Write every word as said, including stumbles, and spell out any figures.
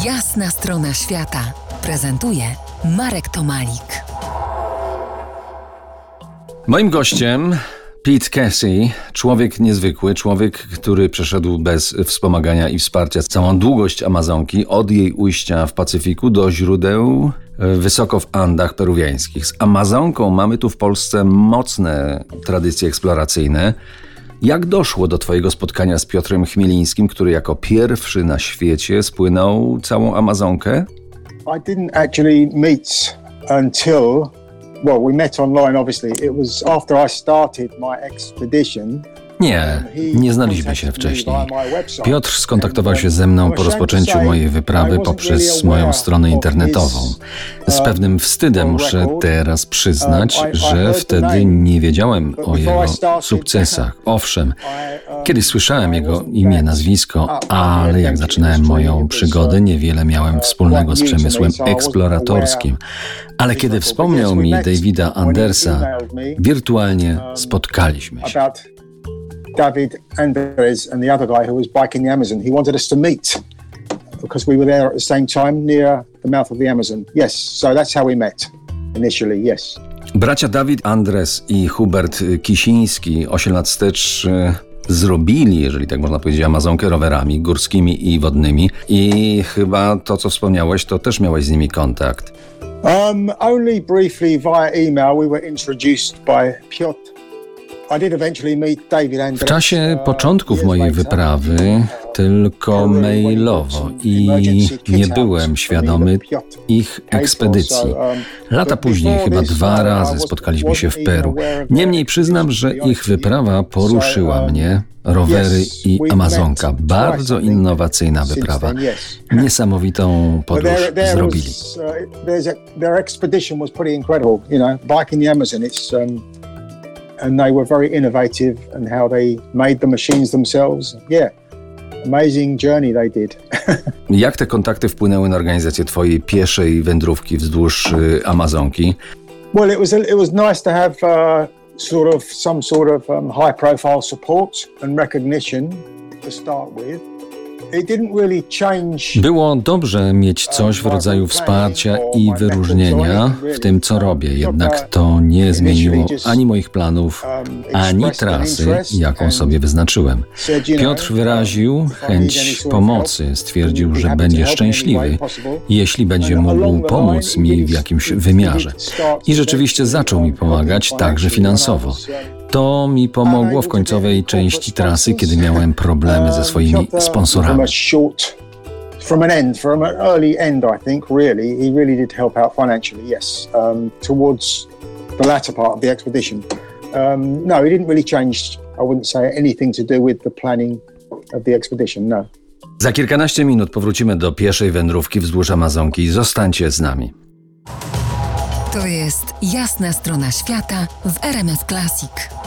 Jasna strona świata prezentuje Marek Tomalik. Moim gościem Pete Casey, człowiek niezwykły, człowiek, który przeszedł bez wspomagania i wsparcia całą długość Amazonki, od jej ujścia w Pacyfiku do źródeł wysoko w Andach peruwiańskich. Z Amazonką mamy tu w Polsce mocne tradycje eksploracyjne. Jak doszło do twojego spotkania z Piotrem Chmielińskim, który jako pierwszy na świecie spłynął całą Amazonkę? I didn't actually meet until, well, we met online obviously. It was after I started my expedition. Nie, nie znaliśmy się wcześniej. Piotr skontaktował się ze mną po rozpoczęciu mojej wyprawy poprzez moją stronę internetową. Z pewnym wstydem muszę teraz przyznać, że wtedy nie wiedziałem o jego sukcesach. Owszem, kiedyś słyszałem jego imię, nazwisko, ale jak zaczynałem moją przygodę, niewiele miałem wspólnego z przemysłem eksploratorskim. Ale kiedy wspomniał mi Davida Andersa, wirtualnie spotkaliśmy się. David Andres and the other guy who was biking the Amazon. He wanted us to meet because we were there at the same time near the mouth of the Amazon. Yes, so that's how we met initially, yes. Bracia Dawid Andres i Hubert Kisiński osiem lat wstecz zrobili, jeżeli tak można powiedzieć, Amazonkę rowerami górskimi i wodnymi. I chyba to, co wspomniałeś, to też miałeś z nimi kontakt. Um, only briefly via email we were introduced by Piotr. W czasie początków mojej wyprawy tylko mailowo i nie byłem świadomy ich ekspedycji. Lata później chyba dwa razy spotkaliśmy się w Peru. Niemniej przyznam, że ich wyprawa poruszyła mnie. Rowery i Amazonka. Bardzo innowacyjna wyprawa. Niesamowitą podróż zrobili. And they were very innovative in how they made the machines themselves. Yeah, amazing journey they did. Jak te kontakty wpłynęły na organizację twojej pieszej wędrówki wzdłuż y, Amazonki? Well, it was it was nice to have uh, sort of some sort of um, high profile support and recognition to start with. Było dobrze mieć coś w rodzaju wsparcia i wyróżnienia w tym, co robię, jednak to nie zmieniło ani moich planów, ani trasy, jaką sobie wyznaczyłem. Piotr wyraził chęć pomocy, stwierdził, że będzie szczęśliwy, jeśli będzie mógł pomóc mi w jakimś wymiarze. I rzeczywiście zaczął mi pomagać, także finansowo. To mi pomogło w końcowej części trasy, kiedy miałem problemy ze swoimi sponsorami. From an end, from an early end, I think, really, he really did help out financially, yes, um, towards the latter part of the expedition. Um, no, he didn't really change, I wouldn't say, anything to do with the planning of the expedition, no. Za kilkanaście minut powrócimy do pieszej wędrówki wzdłuż Amazonki. Zostańcie z nami. To jest Jasna strona świata w R M F Classic.